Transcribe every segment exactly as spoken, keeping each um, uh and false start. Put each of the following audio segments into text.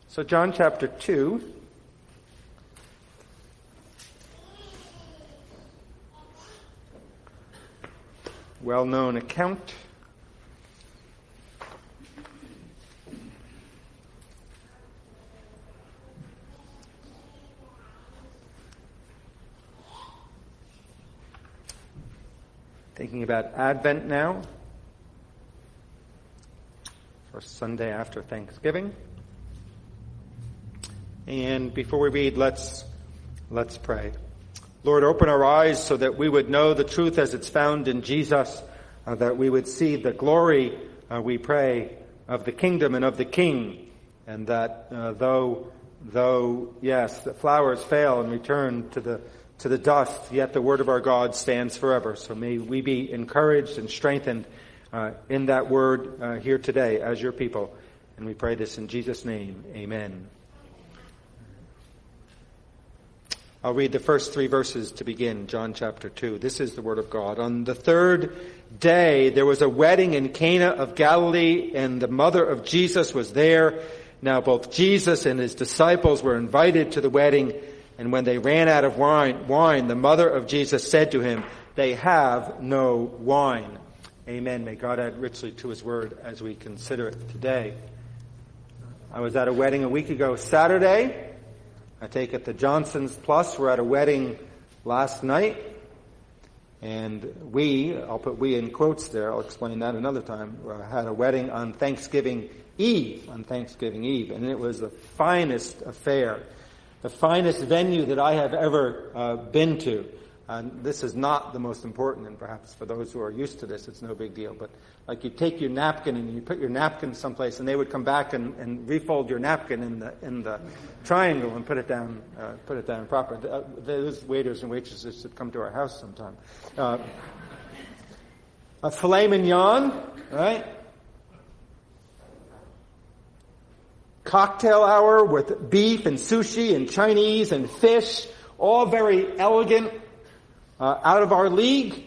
So John chapter two. Well-known account. Thinking about Advent now. First Sunday after Thanksgiving. And before we read, let's let's pray. Lord, open our eyes so that we would know the truth as it's found in Jesus, uh, that we would see the glory, uh, we pray, of the kingdom and of the King, and that uh, though, though, yes, the flowers fail and return to the to the dust, yet the word of our God stands forever. So may we be encouraged and strengthened uh, in that word uh, here today as your people. And we pray this in Jesus' name. Amen. I'll read the first three verses to begin, John chapter two. This is the word of God. On the third day, there was a wedding in Cana of Galilee, and the mother of Jesus was there. Now both Jesus and his disciples were invited to the wedding, and when they ran out of wine, wine, the mother of Jesus said to him, "They have no wine." Amen. May God add richly to his word as we consider it today. I was at a wedding a week ago Saturday. I take it the Johnsons Plus were at a wedding last night. And we, I'll put we in quotes there, I'll explain that another time, uh, had a wedding on Thanksgiving Eve, on Thanksgiving Eve. And it was the finest affair, the finest venue that I have ever uh, been to. And this is not the most important, and perhaps for those who are used to this, it's no big deal. But like you take your napkin and you put your napkin someplace, and they would come back and, and refold your napkin in the in the triangle and put it down, uh, put it down proper. Uh, those waiters and waitresses should come to our house sometime. Uh, a filet mignon, right? Cocktail hour with beef and sushi and Chinese and fish, all very elegant. Uh, out of our league,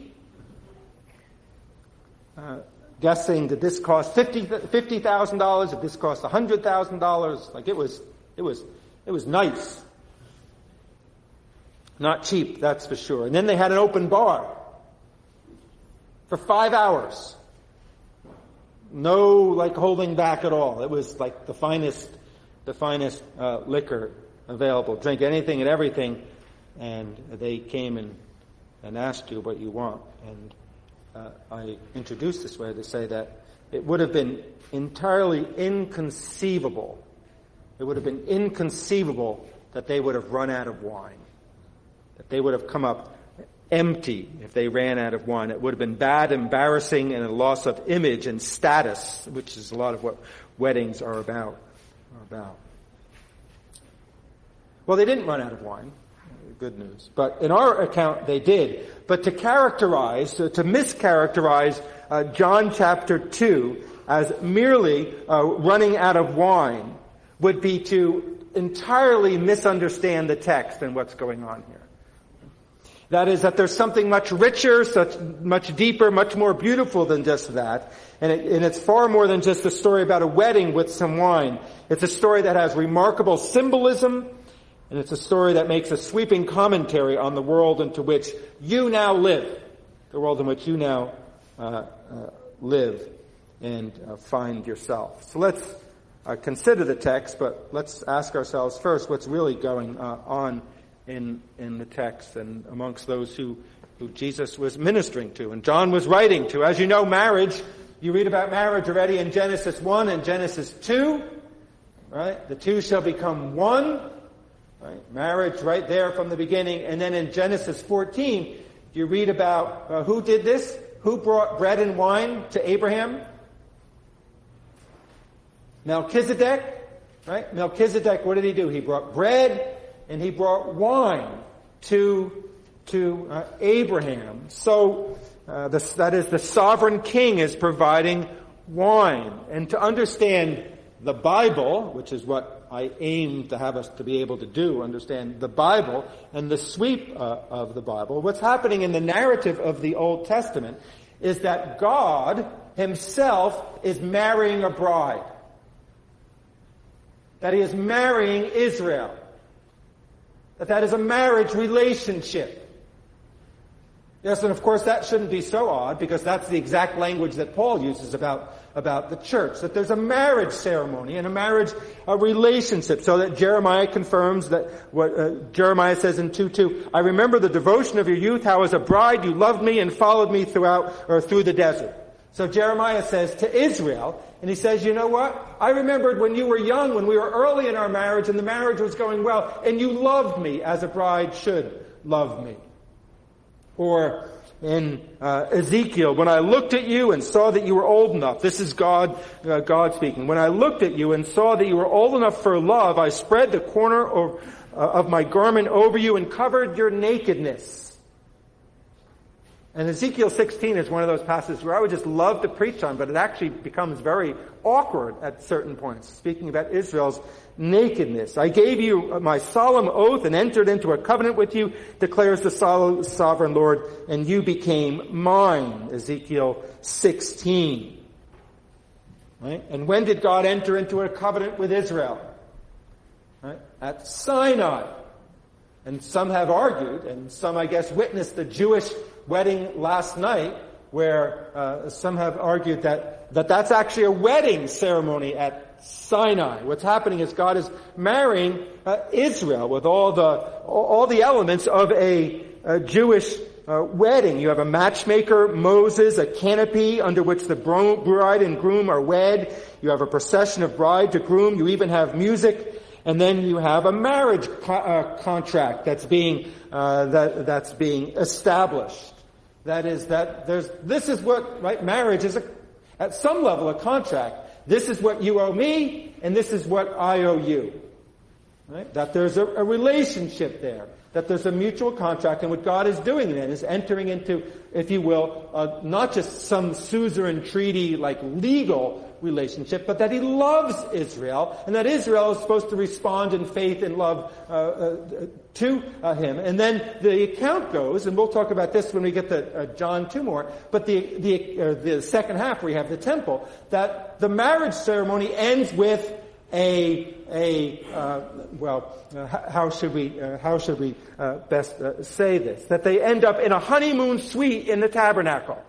uh, guessing that this cost fifty thousand dollars, that this cost one hundred thousand dollars. Like it was, it was, it was nice. Not cheap, that's for sure. And then they had an open bar for five hours. No, like, holding back at all. It was like the finest, the finest uh, liquor available. Drink anything and everything. And they came and and asked you what you want. And uh, I introduced this way to say that it would have been entirely inconceivable. It would have been inconceivable that they would have run out of wine. That they would have come up empty if they ran out of wine. It would have been bad, embarrassing, and a loss of image and status, which is a lot of what weddings are about. Are about. Well, they didn't run out of wine. Good news. But in our account, they did. But to characterize, to, to mischaracterize uh, John chapter two as merely uh, running out of wine would be to entirely misunderstand the text and what's going on here. That is, that there's something much richer, such much deeper, much more beautiful than just that. And, it, and it's far more than just a story about a wedding with some wine. It's a story that has remarkable symbolism. And it's a story that makes a sweeping commentary on the world into which you now live, the world in which you now uh, uh, live and uh, find yourself. So let's uh, consider the text, but let's ask ourselves first what's really going uh, on in in the text and amongst those who, who Jesus was ministering to and John was writing to. As you know, marriage, you read about marriage already in Genesis one and Genesis two, right? The two shall become one. Right? Marriage right there from the beginning. And then in Genesis fourteen, you read about uh, who did this? Who brought bread and wine to Abraham? Melchizedek. Right? Melchizedek, what did he do? He brought bread and he brought wine to, to uh, Abraham. So uh, this, that is, the sovereign king is providing wine. And to understand the Bible, which is what I aim to have us to be able to do, understand the Bible and the sweep uh, of the Bible. What's happening in the narrative of the Old Testament is that God himself is marrying a bride. that he is marrying Israel. That that is a marriage relationship. Yes, and of course that shouldn't be so odd, because that's the exact language that Paul uses about, about the church. That there's a marriage ceremony and a marriage a relationship. So that Jeremiah confirms that what uh, Jeremiah says in two two, I remember the devotion of your youth, how as a bride you loved me and followed me throughout, or through the desert. So Jeremiah says to Israel, and he says, you know what? I remembered when you were young, when we were early in our marriage and the marriage was going well, and you loved me as a bride should love me. Or in uh, Ezekiel, when I looked at you and saw that you were old enough, this is God, uh, God speaking. When I looked at you and saw that you were old enough for love, I spread the corner of, uh, of my garment over you and covered your nakedness. And Ezekiel sixteen is one of those passages where I would just love to preach on, but it actually becomes very awkward at certain points, speaking about Israel's nakedness. I gave you my solemn oath and entered into a covenant with you, declares the sovereign Lord, and you became mine. Ezekiel sixteen. Right? And when did God enter into a covenant with Israel? Right? At Sinai. And some have argued, and some, I guess, witnessed the Jewish wedding last night, where uh, some have argued that, that that's actually a wedding ceremony at Sinai. What's happening is God is marrying uh, Israel with all the all the elements of a, a Jewish uh, wedding. You have a matchmaker, Moses, a canopy under which the bride and groom are wed. You have a procession of bride to groom. You even have music. And then you have a marriage co- uh, contract that's being uh, that that's being established. That is that there's this is what right marriage is a, at some level a contract. This is what you owe me, and this is what I owe you. Right? That there's a, a relationship there. That there's a mutual contract, and what God is doing then is entering into, if you will, uh, not just some suzerain treaty like legal relationship, but that he loves Israel, and that Israel is supposed to respond in faith and love uh, uh, to uh, him. And then the account goes, and we'll talk about this when we get to uh, John two more, but the the, uh, the second half where you have the temple, that the marriage ceremony ends with a a uh, well, uh, how should we uh, how should we uh, best uh, say this? That they end up in a honeymoon suite in the tabernacle.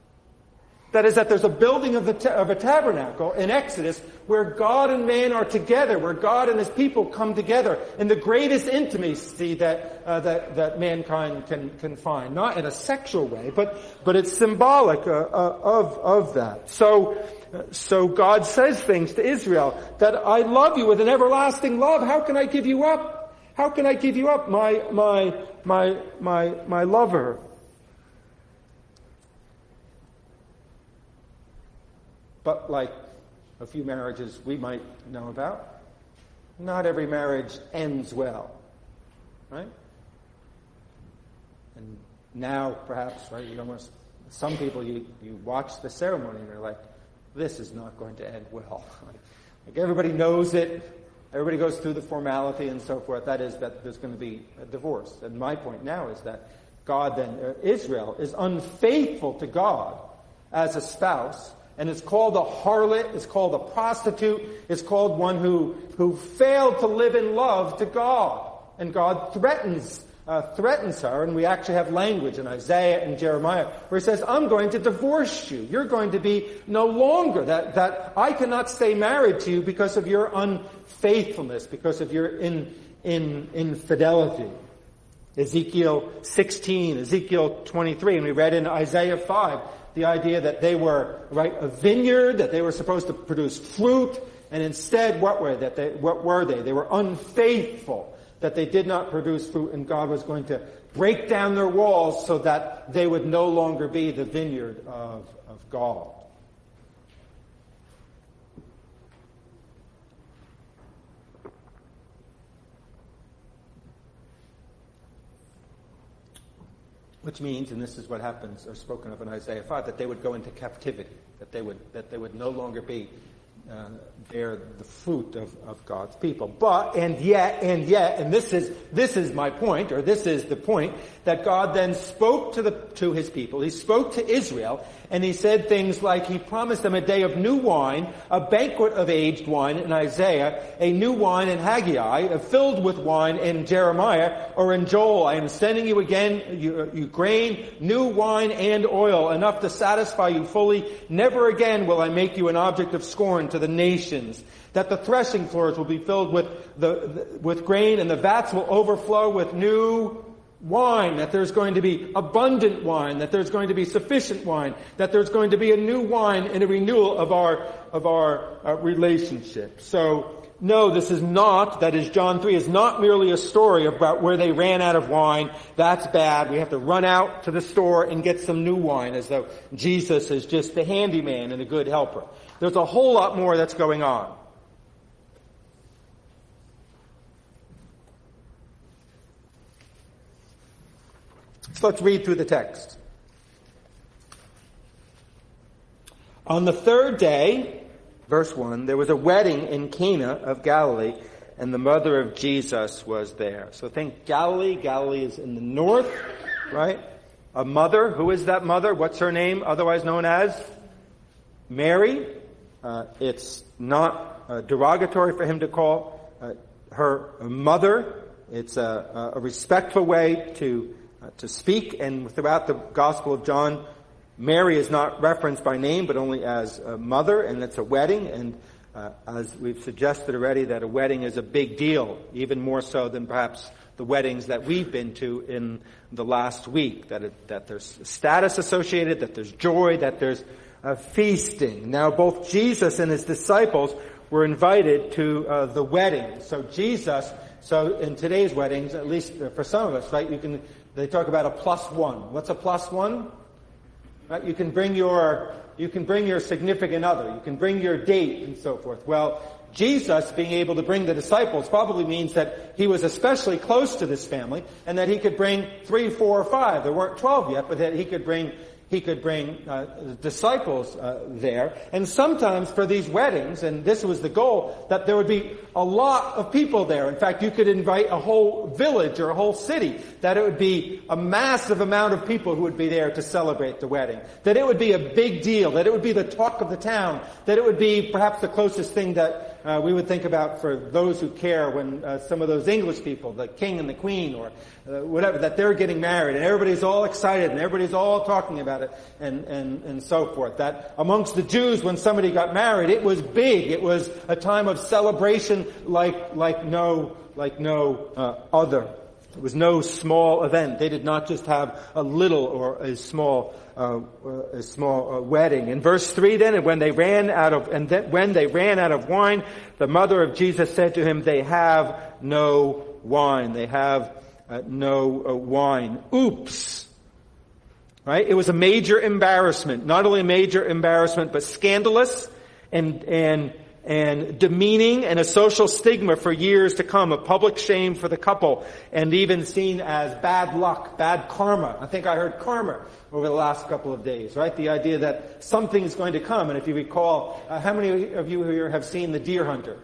That is, that there's a building of the ta- of a tabernacle in Exodus where God and man are together, where God and his people come together in the greatest intimacy that uh, that that mankind can can find, not in a sexual way, but but it's symbolic uh, uh, of of that. So uh, so God says things to Israel that I love you with an everlasting love. How can I give you up? How can I give you up, my my my my my lover? But like a few marriages we might know about, not every marriage ends well, right? And now, perhaps, right, you almost, some people, you, you watch the ceremony and you're like, this is not going to end well. Like everybody knows it, everybody goes through the formality and so forth. That is that there's going to be a divorce. And my point now is that God then, uh, Israel, is unfaithful to God as a spouse, and it's called a harlot, it's called a prostitute, it's called one who, who failed to live in love to God. And God threatens, uh, threatens her, and we actually have language in Isaiah and Jeremiah where he says, I'm going to divorce you. You're going to be no longer, that, that I cannot stay married to you because of your unfaithfulness, because of your in, in, infidelity. Ezekiel sixteen, Ezekiel twenty-three, and we read in Isaiah five, the idea that they were, right, a vineyard, that they were supposed to produce fruit, and instead what were that they, what were they? They were unfaithful, that they did not produce fruit, and God was going to break down their walls so that they would no longer be the vineyard of, of God. Which means, and this is what happens, or spoken of in Isaiah five, that they would go into captivity, that they would that they would no longer be uh, bear the fruit of, of God's people. But and yet and yet, and this is this is my point, or this is the point, that God then spoke to the to his people. He spoke to Israel, and he said things like he promised them a day of new wine, a banquet of aged wine in Isaiah, a new wine in Haggai, filled with wine in Jeremiah, or in Joel. I am sending you again, you, you grain, new wine and oil, enough to satisfy you fully. Never again will I make you an object of scorn to the nations. That the threshing floors will be filled with the, the with grain, and the vats will overflow with new wine, that there's going to be abundant wine, that there's going to be sufficient wine, that there's going to be a new wine and a renewal of our of our uh, relationship. So, no, this is not, that is, John three is not merely a story about where they ran out of wine. That's bad. We have to run out to the store and get some new wine, as though Jesus is just the handyman and a good helper. There's a whole lot more that's going on. So let's read through the text. On the third day, verse one, there was a wedding in Cana of Galilee, and the mother of Jesus was there. So think Galilee. Galilee is in the north, right? A mother. Who is that mother? What's her name? Otherwise known as Mary. Uh, it's not uh, derogatory for him to call uh, her a mother. It's a, a respectful way to Uh, to speak, and throughout the Gospel of John, Mary is not referenced by name, but only as a mother, and it's a wedding, and uh, as we've suggested already, that a wedding is a big deal, even more so than perhaps the weddings that we've been to in the last week, that it, that there's status associated, that there's joy, that there's uh, feasting. Now, both Jesus and his disciples were invited to uh, the wedding. So Jesus, so in today's weddings, at least for some of us, right, you can They talk about a plus one. What's a plus one? Right? You can bring your, you can bring your significant other. You can bring your date and so forth. Well, Jesus being able to bring the disciples probably means that he was especially close to this family, and that he could bring three, four, or five. There weren't twelve yet, but that he could bring He could bring uh, disciples uh, there. And sometimes for these weddings, and this was the goal, that there would be a lot of people there. In fact, you could invite a whole village or a whole city, that it would be a massive amount of people who would be there to celebrate the wedding. That it would be a big deal, that it would be the talk of the town, that it would be perhaps the closest thing that uh, we would think about for those who care when uh, some of those English people, the king and the queen, or uh, whatever, that they're getting married, and everybody's all excited, and everybody's all talking about it, and, and, and so forth. That amongst the Jews, when somebody got married, it was big. It was a time of celebration like, like no, like no uh, other. It was no small event. They did not just have a little or a small, uh, a small uh, wedding. In verse three, then, and when they ran out of, and then when they ran out of wine, the mother of Jesus said to him, "They have no wine. They have uh, no uh, wine." Oops. Right? It was a major embarrassment. Not only a major embarrassment, but scandalous and, and, and demeaning, and a social stigma for years to come, a public shame for the couple, and even seen as bad luck, bad karma. I think I heard karma over the last couple of days, right? The idea that something is going to come. And if you recall, uh, how many of you here have seen The Deer Hunter?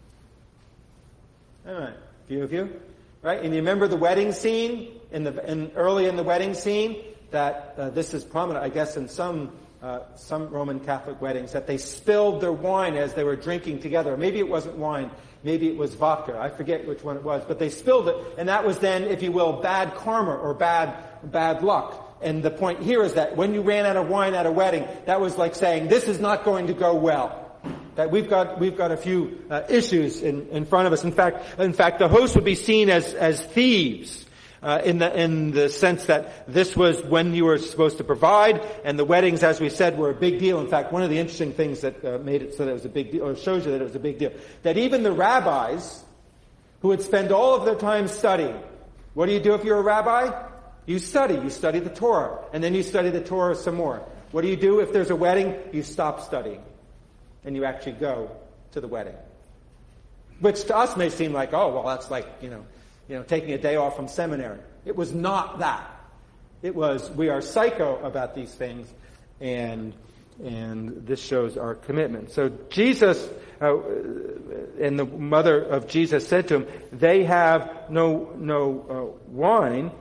All right. A few of you. Right? And you remember the wedding scene, in the, in, early in the wedding scene, that uh, this is prominent, I guess, in some uh, some Roman Catholic weddings, that they spilled their wine as they were drinking together. Maybe it wasn't wine, maybe it was vodka. I forget which one it was, but they spilled it, and that was then, if you will, bad karma or bad bad luck. And the point here is that when you ran out of wine at a wedding, that was like saying, this is not going to go well. That we've got we've got a few uh, issues in, in front of us. In fact, in fact, the host would be seen as as thieves. Uh, in the in the sense that this was when you were supposed to provide, and the weddings, as we said, were a big deal. In fact, one of the interesting things that uh, made it so that it was a big deal, or shows you that it was a big deal, that even the rabbis, who would spend all of their time studying, what do you do if you're a rabbi? You study. You study the Torah, and then you study the Torah some more. What do you do if there's a wedding? You stop studying, and you actually go to the wedding. Which to us may seem like, oh, well, that's like, you know, You know, taking a day off from seminary. It was not that. It was, we are psycho about these things, and and this shows our commitment. So Jesus, uh, and the mother of Jesus said to him, "They have no no uh, wine."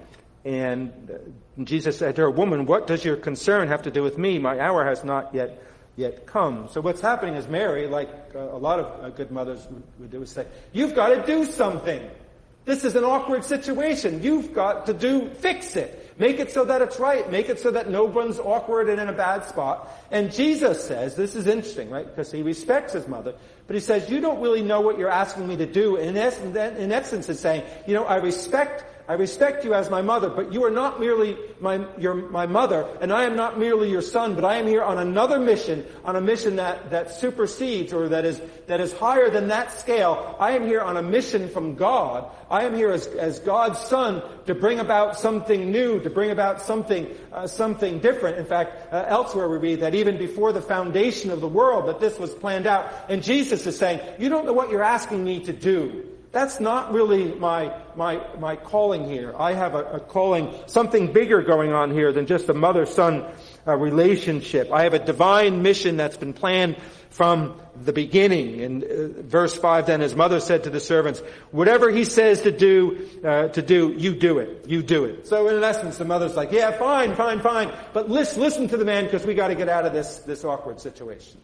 and Jesus said to her, "Woman, what does your concern have to do with me? My hour has not yet yet come." So what's happening is Mary, like uh, a lot of uh, good mothers would, would do, is say, "You've got to do something. This is an awkward situation. You've got to do, fix it. Make it so that it's right. Make it so that no one's awkward and in a bad spot." And Jesus says, this is interesting, right? Because he respects his mother. But he says, you don't really know what you're asking me to do. In essence, in essence, it's saying, you know, I respect I respect you as my mother, but you are not merely my, your, my mother, and I am not merely your son, but I am here on another mission, on a mission that, that supersedes or that is, that is higher than that scale. I am here on a mission from God. I am here as, as God's son to bring about something new, to bring about something, uh, something different. In fact, uh, elsewhere we read that even before the foundation of the world, that this was planned out. And Jesus is saying, you don't know what you're asking me to do. That's not really my my my calling here. I have a, a calling, something bigger going on here than just a mother-son uh, relationship. I have a divine mission that's been planned from the beginning. In uh, verse five, then his mother said to the servants, "Whatever he says to do, uh, to do, you do it. You do it." So in essence, the mother's like, "Yeah, fine, fine, fine, but listen, listen to the man because we got to get out of this this awkward situation.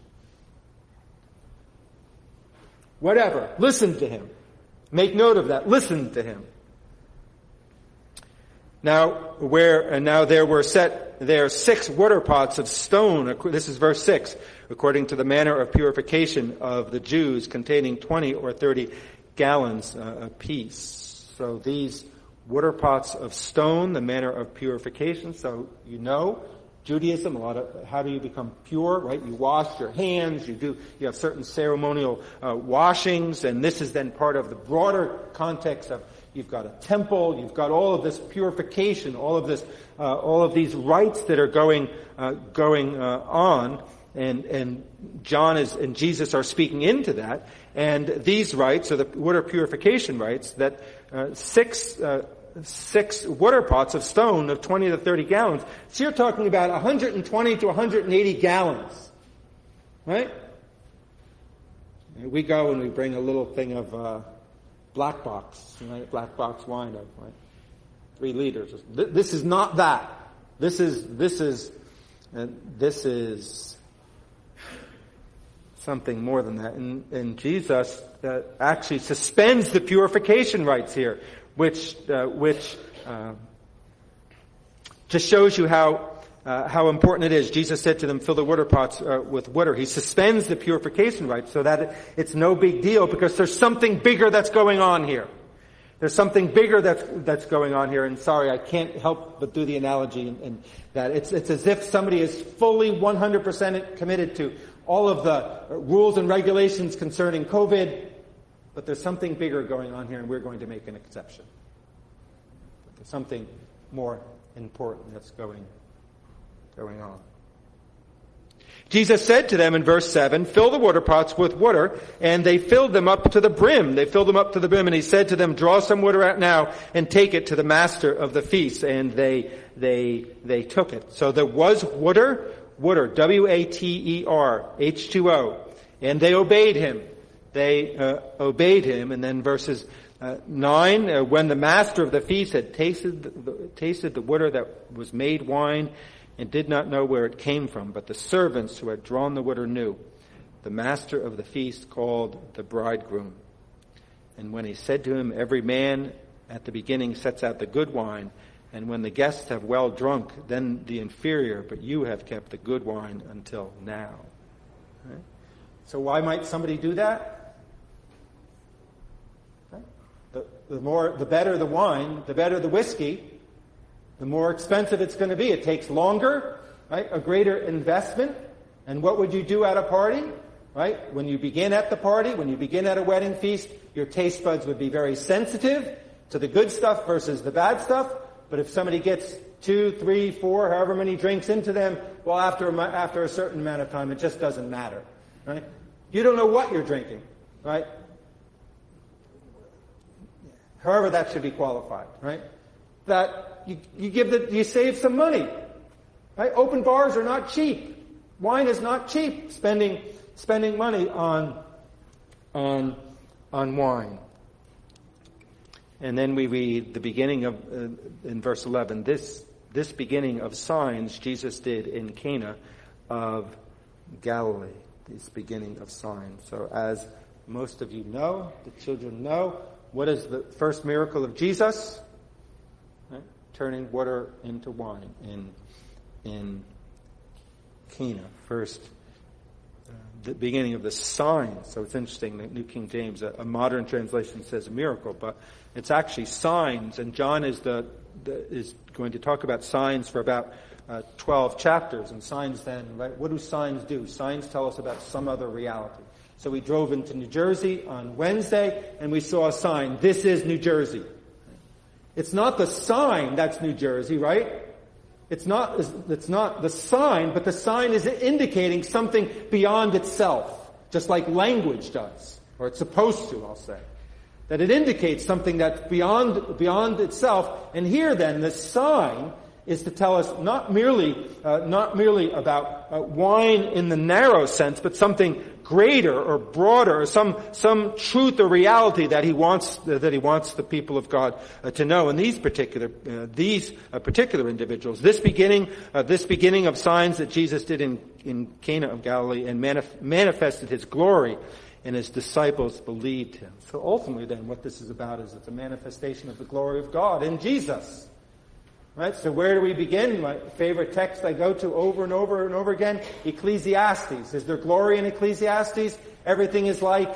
Whatever, listen to him." Make note of that. Listen to him. Now, where and now there were set there six water pots of stone. This is verse six, according to the manner of purification of the Jews, containing twenty or thirty gallons uh, apiece. So these water pots of stone, the manner of purification. So you know, Judaism, a lot of, how do you become pure, right? You wash your hands, you do, you have certain ceremonial uh, washings, and this is then part of the broader context of, you've got a temple, you've got all of this purification, all of this, uh, all of these rites that are going, uh, going, uh, on, and, and John is, and Jesus are speaking into that, and these rites are the water purification rites that, uh, six, uh, six water pots of stone of twenty to thirty gallons. So you're talking about one hundred twenty to one hundred eighty gallons. Right? We go and we bring a little thing of uh, black box, right? Black box wine of right? three liters. This is not that. This is, this is, uh, this is something more than that. And, and Jesus uh, actually suspends the purification rites here, which uh, which uh, just shows you how uh, how important it is. Jesus said to them, "Fill the water pots uh, with water." He suspends the purification rites so that it, it's no big deal because there's something bigger that's going on here. There's something bigger that's that's going on here. And sorry, I can't help but do the analogy and, and that it's it's as if somebody is fully one hundred percent committed to all of the rules and regulations concerning COVID. But there's something bigger going on here, and we're going to make an exception. But there's something more important that's going, going on. Jesus said to them in verse seven, "Fill the water pots with water," and they filled them up to the brim. They filled them up to the brim, and he said to them, "Draw some water out now and take it to the master of the feast." And they, they, they took it. So there was water, water, W A T E R, H two O, and they obeyed him. They uh, obeyed him. And then verses uh, nine, uh, when the master of the feast had tasted the, tasted the water that was made wine and did not know where it came from, but the servants who had drawn the water knew, the master of the feast called the bridegroom. And when he said to him, "Every man at the beginning sets out the good wine, and when the guests have well drunk, then the inferior, but you have kept the good wine until now." Right? So why might somebody do that? The, the more, the better the wine, the better the whiskey, the more expensive it's going to be. It takes longer, right? A greater investment. And what would you do at a party, right? When you begin at the party, when you begin at a wedding feast, your taste buds would be very sensitive to the good stuff versus the bad stuff. But if somebody gets two, three, four, however many drinks into them, well, after a, after a certain amount of time, it just doesn't matter, right? You don't know what you're drinking, right? However that should be qualified, right? That you, you give the, you save some money, right? Open bars are not cheap. Wine is not cheap. Spending, spending money on, on, on wine. And then we read the beginning of, uh, in verse eleven, this, this beginning of signs Jesus did in Cana of Galilee. This beginning of signs. So as most of you know, the children know, what is the first miracle of Jesus? Right? Turning water into wine in, in Cana. First, uh, the beginning of the signs. So it's interesting, the New King James, a, a modern translation says a miracle, but it's actually signs, and John is the, the is going to talk about signs for about uh, twelve chapters. And signs then, right? What do signs do? Signs tell us about some other reality. So we drove into New Jersey on Wednesday, and we saw a sign. This is New Jersey. It's not the sign that's New Jersey, right? It's not, it's not the sign, but the sign is indicating something beyond itself, just like language does, or it's supposed to, I'll say. That it indicates something that's beyond, beyond itself. And here then, the sign is to tell us not merely, uh, not merely about uh, wine in the narrow sense, but something greater or broader, or some, some truth or reality that he wants, uh, that he wants the people of God uh, to know. And these particular, uh, these uh, particular individuals, this beginning, uh, this beginning of signs that Jesus did in, in Cana of Galilee and manif- manifested his glory, and his disciples believed him. So ultimately then, what this is about is it's a manifestation of the glory of God in Jesus. Right? So where do we begin? My favorite text I go to over and over and over again, Ecclesiastes. Is there glory in Ecclesiastes? Everything is like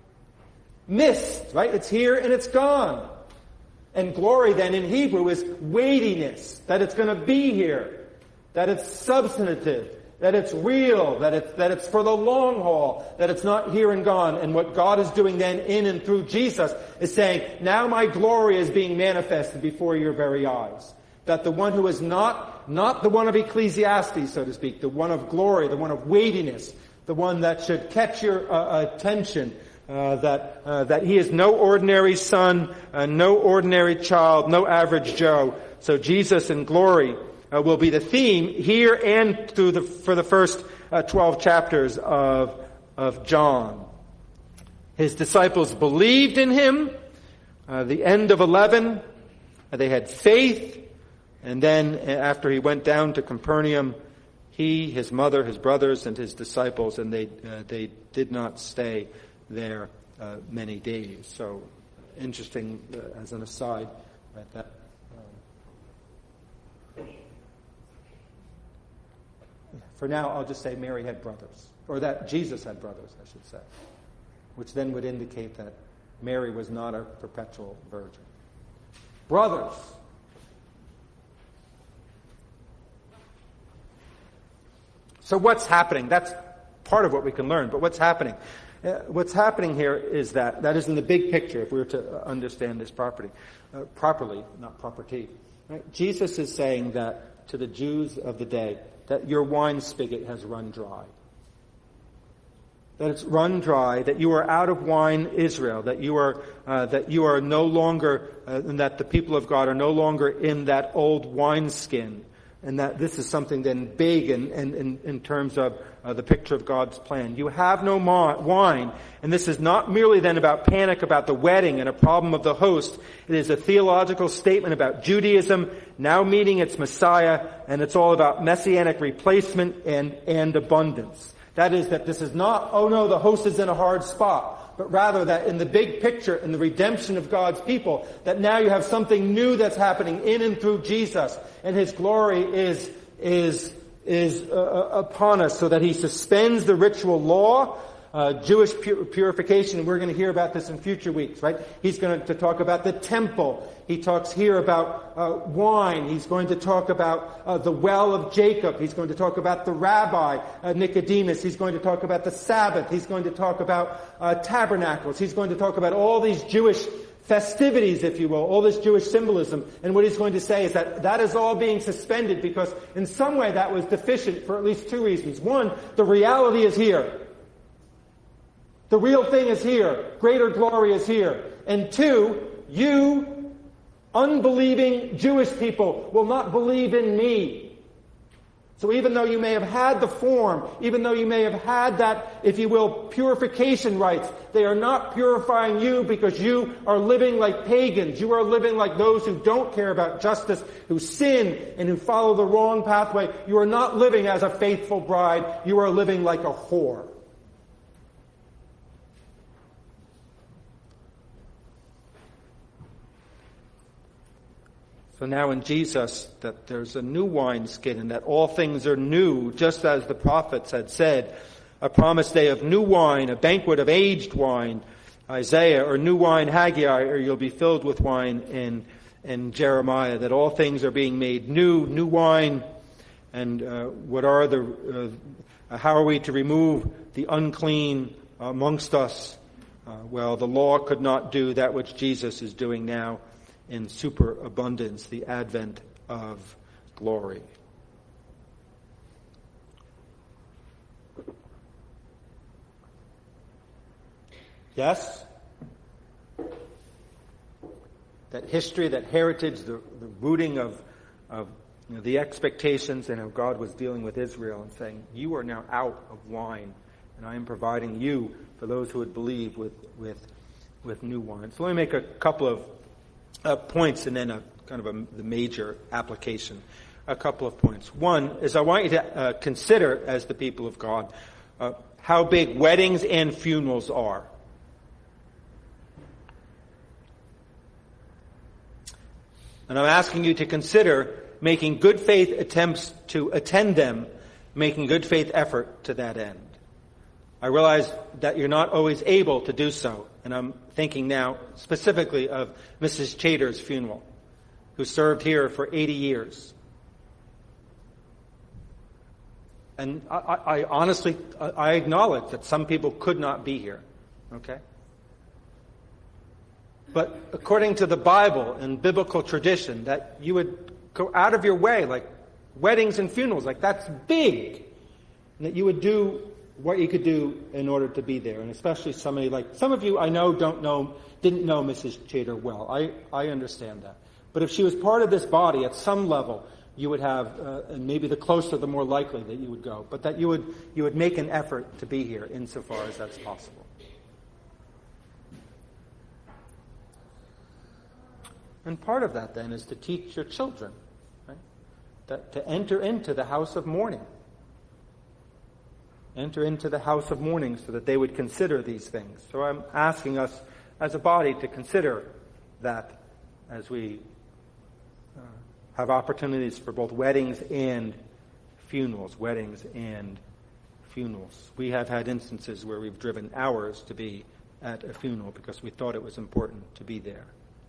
mist, right? It's here and it's gone. And glory then in Hebrew is weightiness, that it's going to be here, that it's substantive, that it's real, that it's, that it's for the long haul, that it's not here and gone. And what God is doing then in and through Jesus is saying, now my glory is being manifested before your very eyes. That the one who is not, not the one of Ecclesiastes, so to speak, the one of glory, the one of weightiness, the one that should catch your uh, attention, uh, that, uh, that he is no ordinary son, uh, no ordinary child, no average Joe. So Jesus in glory uh, will be the theme here and through the, for the first uh, twelve chapters of, of John. His disciples believed in him. Uh, the end of eleven, uh, they had faith. And then after he went down to Capernaum, he, his mother, his brothers, and his disciples, and they uh, they did not stay there uh, many days. So interesting, uh, as an aside, right, that um, for now I'll just say Mary had brothers, or that Jesus had brothers, I should say, which then would indicate that Mary was not a perpetual virgin. Brothers. So what's happening? That's part of what we can learn. But what's happening? Uh, what's happening here is that, that is in the big picture, if we were to understand this property, uh, properly, not property. Right? Jesus is saying that to the Jews of the day, that your wine spigot has run dry. That it's run dry, that you are out of wine, Israel, that you are, uh, that you are no longer, uh, and that the people of God are no longer in that old wineskin. And that this is something then big in, in, in, in terms of uh, the picture of God's plan. You have no ma- wine. And this is not merely then about panic about the wedding and a problem of the host. It is a theological statement about Judaism now meeting its Messiah. And it's all about messianic replacement and, and abundance. That is that this is not, oh no, the host is in a hard spot. But rather that in the big picture, in the redemption of God's people, that now you have something new that's happening in and through Jesus. And his glory is, is, is uh, upon us, so that he suspends the ritual law, uh, Jewish pur- purification. We're going to hear about this in future weeks, right? He's going to talk about the temple. He talks here about uh, wine. He's going to talk about uh, the well of Jacob. He's going to talk about the rabbi, uh, Nicodemus. He's going to talk about the Sabbath. He's going to talk about uh, tabernacles. He's going to talk about all these Jewish festivities, if you will, all this Jewish symbolism. And what he's going to say is that that is all being suspended because in some way that was deficient for at least two reasons. One, the reality is here. The real thing is here. Greater glory is here. And two, you, unbelieving Jewish people, will not believe in me. So even though you may have had the form, even though you may have had that, if you will, purification rites, they are not purifying you because you are living like pagans. You are living like those who don't care about justice, who sin and who follow the wrong pathway. You are not living as a faithful bride. You are living like a whore. So now in Jesus, that there's a new wineskin and that all things are new, just as the prophets had said. A promised day of new wine, a banquet of aged wine, Isaiah, or new wine, Haggai, or you'll be filled with wine in, in Jeremiah, that all things are being made new, new wine. And uh, what are the, uh, how are we to remove the unclean amongst us? Uh, well, the law could not do that which Jesus is doing now in superabundance, the advent of glory. Yes, that history, that heritage, the, the rooting of, of you know, the expectations and how God was dealing with Israel and saying, you are now out of wine, and I am providing you for those who would believe with, with, with new wine. So let me make a couple of Uh, points and then a kind of a, the major application. A couple of points. One is I want you to uh, consider, as the people of God, uh, how big weddings and funerals are. And I'm asking you to consider making good faith attempts to attend them, making good faith effort to that end. I realize that you're not always able to do so. And I'm thinking now specifically of Missus Chater's funeral, who served here for eighty years. And I, I honestly, I acknowledge that some people could not be here. Okay? But according to the Bible and biblical tradition, that you would go out of your way, like weddings and funerals, like that's big. And that you would do what you could do in order to be there. And especially somebody like, some of you I know don't know, didn't know Missus Chater well. I, I understand that. But if she was part of this body at some level, you would have, uh, and maybe the closer, the more likely that you would go. But that you would, you would make an effort to be here insofar as that's possible. And part of that then is to teach your children, right? That to enter into the house of mourning. Enter into the house of mourning so that they would consider these things. So I'm asking us as a body to consider that as we uh, have opportunities for both weddings and funerals. Weddings and funerals. We have had instances where we've driven hours to be at a funeral because we thought it was important to be there.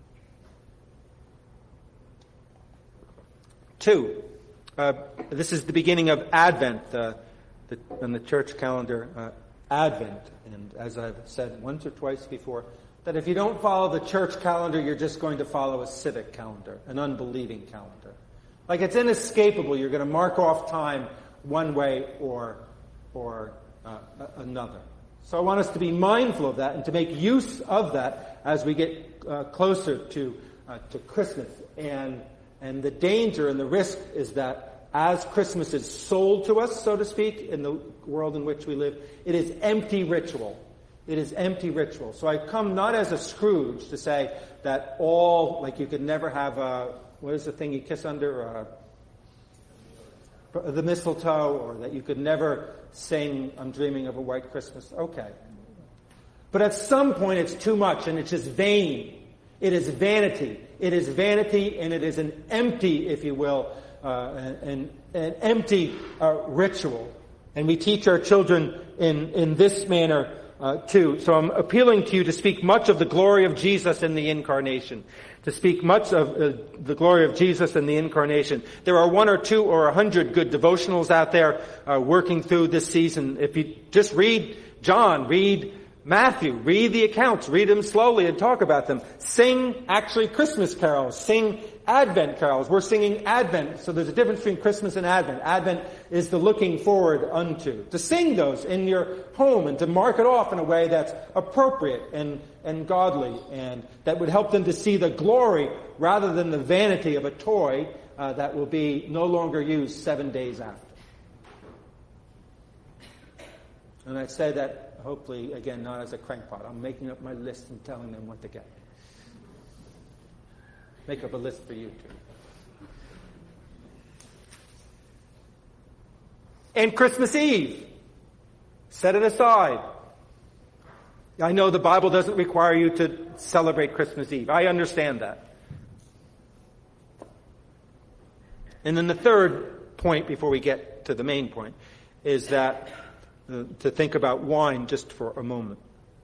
Two, uh, this is the beginning of Advent. Uh, The, on the church calendar, uh, Advent. And as I've said once or twice before, that if you don't follow the church calendar, you're just going to follow a civic calendar, an unbelieving calendar. Like it's inescapable. You're going to mark off time one way or, or uh, another. So I want us to be mindful of that and to make use of that as we get uh, closer to, uh, to Christmas. And, and the danger and the risk is that as Christmas is sold to us, so to speak, in the world in which we live, it is empty ritual. It is empty ritual. So I come not as a Scrooge to say that all, like you could never have a, what is the thing you kiss under? Uh, the mistletoe, or that you could never sing, I'm Dreaming of a White Christmas. Okay. But at some point it's too much and it's just vain. It is vanity. It is vanity and it is an empty, if you will, Uh, an, an empty uh, ritual. And we teach our children in, in this manner uh, too. So I'm appealing to you to speak much of the glory of Jesus in the incarnation. To speak much of uh, the glory of Jesus in the incarnation. There are one or two or a hundred good devotionals out there uh, working through this season. If you just read John, read Matthew, read the accounts, read them slowly and talk about them. Sing actually Christmas carols. Sing Advent carols. We're singing Advent, so there's a difference between Christmas and Advent. Advent is the looking forward unto. To sing those in your home and to mark it off in a way that's appropriate and, and godly and that would help them to see the glory rather than the vanity of a toy uh, that will be no longer used seven days after. And I say that, hopefully, again, not as a crankpot. I'm making up my list and telling them what to get. Make up a list for you, too. And Christmas Eve. Set it aside. I know the Bible doesn't require you to celebrate Christmas Eve. I understand that. And then the third point, before we get to the main point, is that uh, to think about wine just for a moment.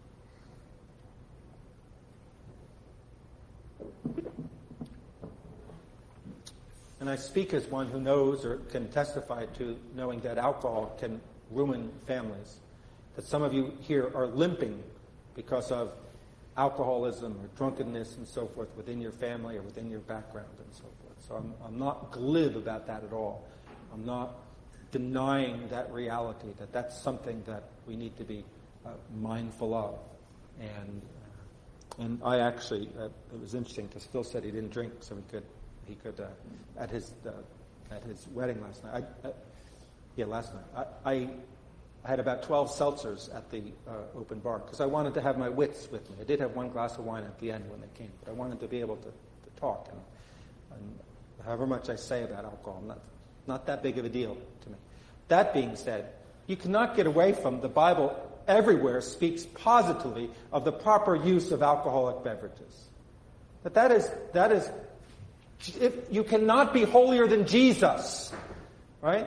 And I speak as one who knows or can testify to knowing that alcohol can ruin families. That some of you here are limping because of alcoholism or drunkenness and so forth within your family or within your background and so forth. So I'm, I'm not glib about that at all. I'm not denying that reality, that that's something that we need to be uh, mindful of. And uh, and I actually, uh, it was interesting, because Phil said he didn't drink, so he could he could uh, at his uh, at his wedding last night. I, I, yeah, last night I, I I had about twelve seltzers at the uh, open bar because I wanted to have my wits with me. I did have one glass of wine at the end when they came, but I wanted to be able to, to talk. And, and however much I say about alcohol, not not that big of a deal to me. That being said, you cannot get away from the Bible everywhere speaks positively of the proper use of alcoholic beverages. But that is that is if you cannot be holier than Jesus, right?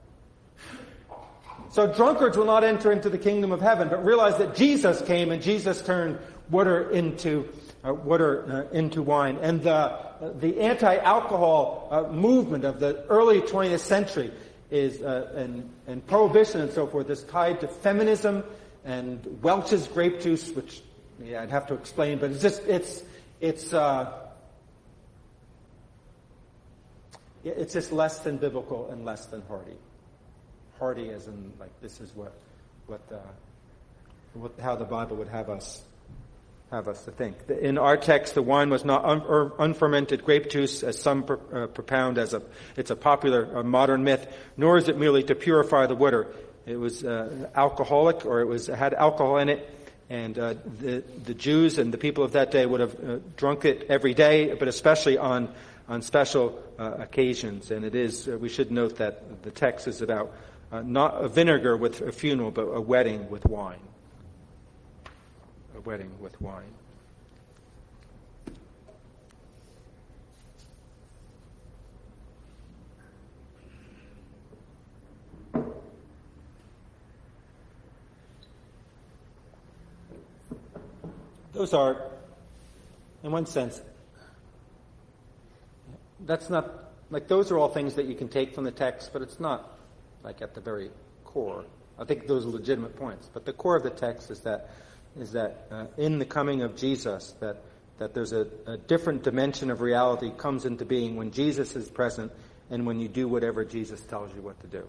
So drunkards will not enter into the kingdom of heaven, but realize that Jesus came and Jesus turned water into uh, water uh, into wine. And the uh, the anti-alcohol uh, movement of the early twentieth century is uh, and and prohibition and so forth is tied to feminism and Welch's grape juice, which yeah I'd have to explain, but it's just it's it's uh, it's just less than biblical and less than hearty. Hearty as in, like, this is what, what, uh, what, how the Bible would have us, have us to think. In our text, the wine was not un- or unfermented grape juice, as some per, uh, propound as a, it's a popular uh, modern myth, nor is it merely to purify the water. It was uh, alcoholic, or it was had alcohol in it, and uh, the the Jews and the people of that day would have uh, drunk it every day, but especially on on special uh, occasions. And it is, uh, we should note that the text is about Uh, not a vinegar with a funeral, but a wedding with wine. A wedding with wine. Those are, in one sense, that's not, like those are all things that you can take from the text, but it's not like at the very core. I think those are legitimate points. But the core of the text is that is that uh, in the coming of Jesus, that that there's a, a different dimension of reality comes into being when Jesus is present and when you do whatever Jesus tells you what to do.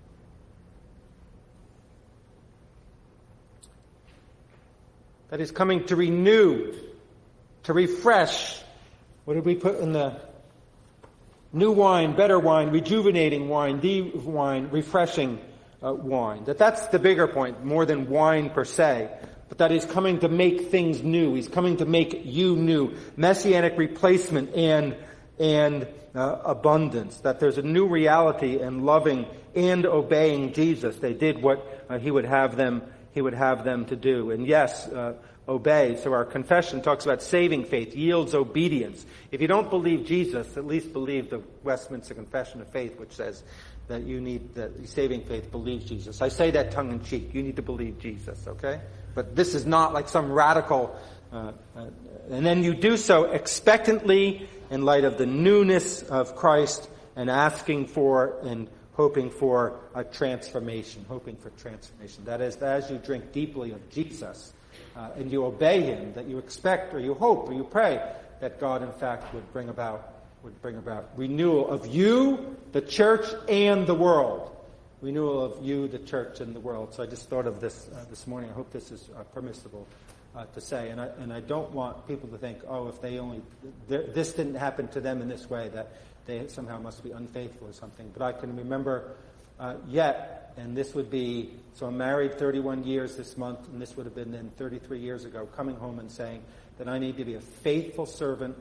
That is coming to renew, to refresh. What did we put in the new wine, better wine, rejuvenating wine, the wine, refreshing uh, wine. That that's the bigger point, more than wine per se. But that he's coming to make things new. He's coming to make you new. Messianic replacement and and uh, abundance. That there's a new reality in loving and obeying Jesus. They did what uh, he would have them. He would have them to do. And yes, uh, obey. So our confession talks about saving faith, yields obedience. If you don't believe Jesus, at least believe the Westminster Confession of Faith, which says that you need, that saving faith believes Jesus. I say that tongue in cheek. You need to believe Jesus, okay? But this is not like some radical, uh, uh, and then you do so expectantly in light of the newness of Christ and asking for and hoping for a transformation, hoping for transformation. That is, that as you drink deeply of Jesus, Uh, and you obey him, that you expect or you hope or you pray that God in fact would bring about would bring about renewal of you, the church, and the world. Renewal of you, the church, and the world. So I just thought of this uh, this morning. I hope this is uh, permissible uh, to say. And I and I don't want people to think, oh, if they only th- this didn't happen to them in this way, that they somehow must be unfaithful or something. But I can remember uh, yet and this would be, so I'm married thirty-one years this month, and this would have been then thirty-three years ago, coming home and saying that I need to be a faithful servant,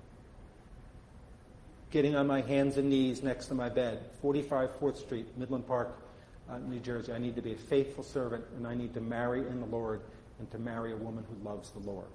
getting on my hands and knees next to my bed, forty-five Fourth Street, Midland Park, uh, New Jersey. I need to be a faithful servant, and I need to marry in the Lord and to marry a woman who loves the Lord.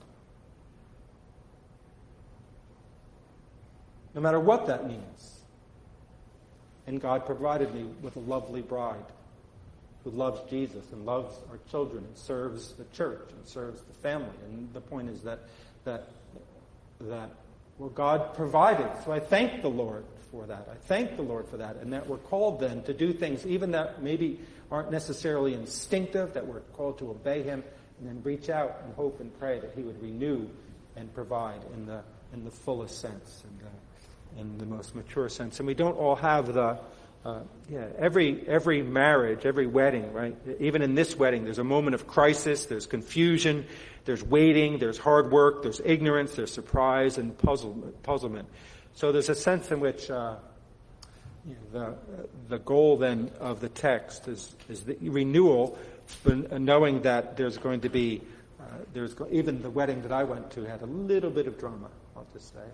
No matter what that means. And God provided me with a lovely bride who loves Jesus and loves our children and serves the church and serves the family. And the point is that that that well, God provided. So I thank the Lord for that. I thank the Lord for that. And that we're called then to do things even that maybe aren't necessarily instinctive, that we're called to obey him and then reach out and hope and pray that he would renew and provide in the in the fullest sense and uh, in the most mature sense. And we don't all have the Uh, yeah, every every marriage, every wedding, right? Even in this wedding, there's a moment of crisis, there's confusion, there's waiting, there's hard work, there's ignorance, there's surprise and puzzlement. puzzlement. So there's a sense in which uh, you know, the the goal then of the text is is the renewal, but knowing that there's going to be uh, there's go- even the wedding that I went to had a little bit of drama, I'll just say.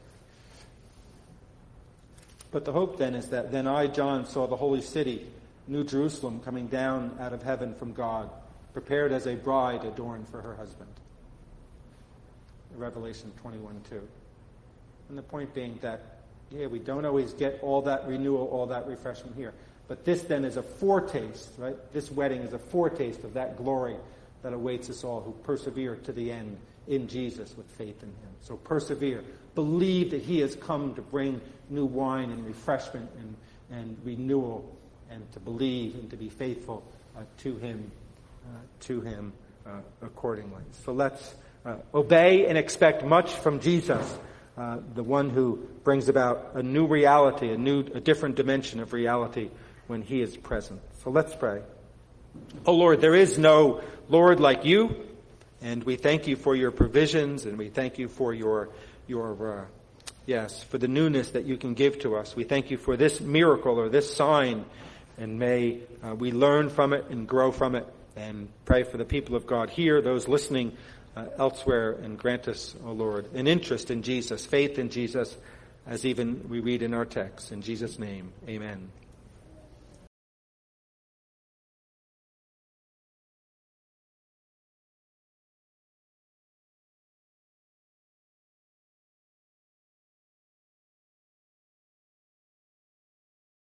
But the hope then is that then I, John, saw the holy city, New Jerusalem, coming down out of heaven from God, prepared as a bride adorned for her husband. Revelation twenty-one two. And the point being that, yeah, we don't always get all that renewal, all that refreshment here. But this then is a foretaste, right? This wedding is a foretaste of that glory that awaits us all who persevere to the end in Jesus with faith in him. So persevere. Believe that he has come to bring new wine and refreshment and, and renewal, and to believe and to be faithful uh, to him, uh, to him uh, accordingly. So let's uh, obey and expect much from Jesus, uh, the one who brings about a new reality, a new, a different dimension of reality when he is present. So let's pray. Oh Lord, there is no Lord like you, and we thank you for your provisions, and we thank you for your your uh, yes, for the newness that you can give to us. We thank you for this miracle or this sign, and may uh, we learn from it and grow from it, and pray for the people of God here, those listening uh, elsewhere, and grant us, O Lord, an interest in Jesus, faith in Jesus, as even we read in our text. In Jesus' name, amen.